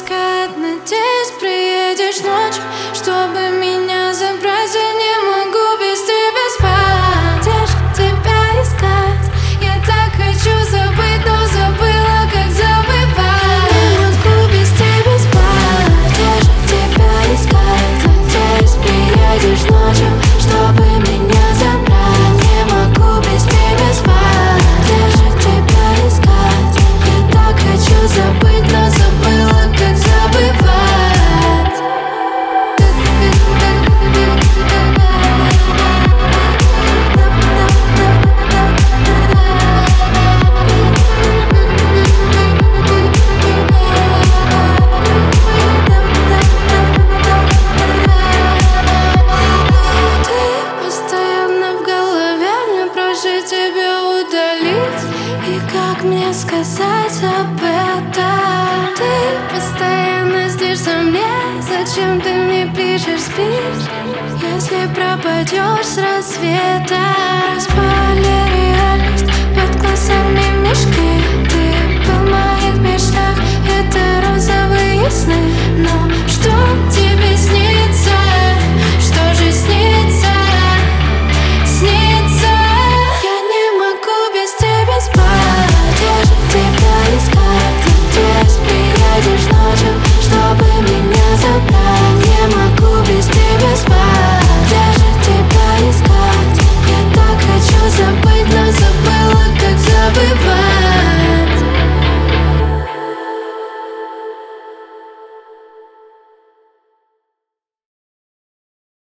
искать. Надеюсь, приедешь ночью, чтобы меня забрать. Я не могу без тебя спать. Где же тебя искать? Я так хочу забыть, но забыла, как забывать. Я не могу без тебя спать. Где же тебя искать? Надеюсь, приедешь ночью, чтобы меня забрать. Не могу без тебя спать. Где же тебя искать? Я так хочу забыть, но забыла, как забывать. Тебя удалить, и как мне сказать об этом? Ты постоянно здесь со мне, зачем ты мне пишешь, спишь? Если пропадешь с рассвета, распали реальность, под глазами мешки. Ты был в моих мечтах, это розовые сны.